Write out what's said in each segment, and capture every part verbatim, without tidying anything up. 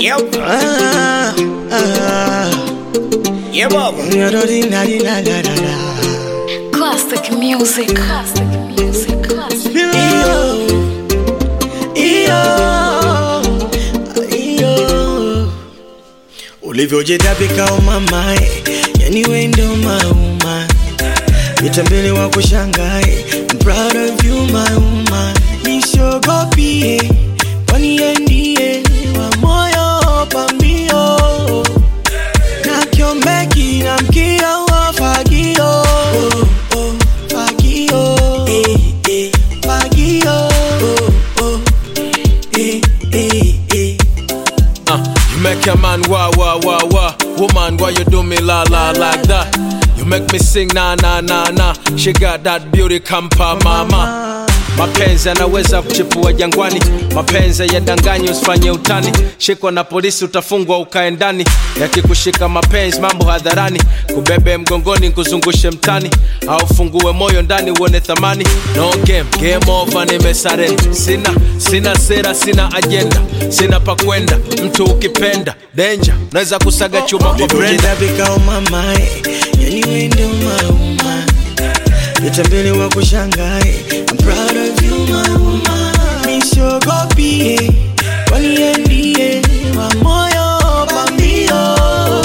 Yep. Ah, ah. Yeah, Baba. Classic music. Classic music. Classic. Iyo, iyo, iyo. Ulivyojitapika umamae, yani we ndo mauma. Vitambele wa kushangae, I'm proud of you my woman. Nishogopie, kwani ye ndiye wa moyo pambio. Na kiombeki na mkio wa fagio. Oh, oh, fagio. Eh, eh, fagio. Oh, oh, eh, eh, eh. Uh, you make a man wah wah wah wah. Woman, why you do me la la like that? You make me sing na na na na. She got that beauty kampa mama. Mapenzi yanaweza kuchipua jangwani, mapenzi yadanganyi usifanye utani. Shikwa na polisi utafungwa ukae ndani, yakikushika mapenzi mambo hadharani. Kubebe mgongoni kuzungushe mtani, au fungue moyo ndani uone thamani. No game, game over nimesarenda. Sina, sina sera, sina agenda, sina pa kwenda. Mtu ukipenda, danger, naweza kusaga chuma kwa brenda. Ulivyojitapika umamae, yani we ndo mauma. Vitambele wa kushangae, I'm proud of you my woman. Nishogopie, kwani ye ndiye wa moyo pambio.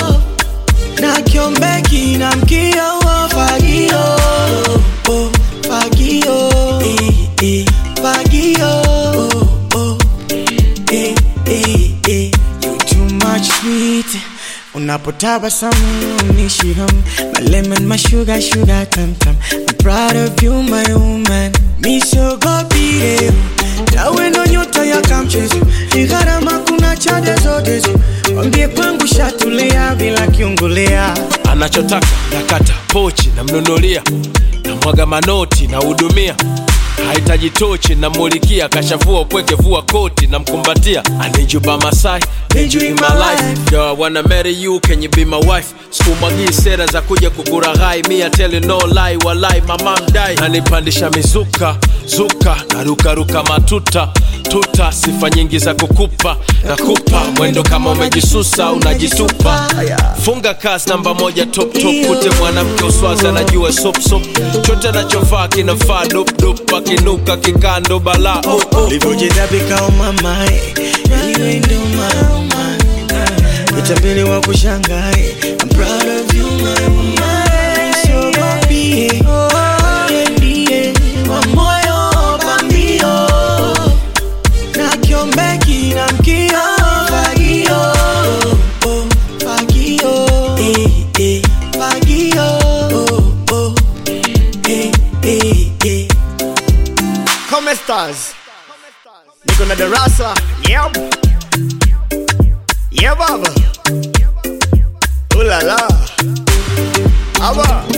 Na kiombeki na mkio wa fagio. Oh, fagio. Eh, eh, fagio. Oh, oh, eh, eh, eh. You too much sweet. Unapotabasamu unishiham. My lemon, my sugar, sugar tam tam. I'm proud of you my woman. Nishogopie, nawe ndo nyota ya kamchezo. Ni gharama kuna chade zote zo. Wambie kwangu shatulea bila kiungulea. Anachotaka nakata pochi na mnunulia, na mwaga manoti na hudumia. Haitaji tochi na mulikia, kashavua upweke vua koti na mkumbatia. I need you by my side, need you in my life. Yo, I wanna marry you, can you be my wife? Sikumwagii sera za kuja kukuraghai. Me I tell you no lie, walai mama mdai. Nanipandisha mizuka, zuka, na ruka ruka matuta tuta, sifa nyingi za kukupa nakupa. Mwendo kama umejisusa unajitupa. Funga kasi namba moja top top. Kute mwanamke uswaza najua sop sop. Chote nachofaa kinafaa dop dop. Akinuka kikando bala. Oh, oh. Ulivyojitapika umamae, yani we ndo mauma. Vitambele wa kushangae, I'm proud of you my woman. Nishogopie, ye ndiye wa moyo pambio. Na kiombeki na mkio fagio. Oh, fagio. Eh, eh, fagio. Oh, oh, eh, eh, eh. Come stars. Niko na darasa. Yep. Yeah, Baba. Ooh la la. Aba.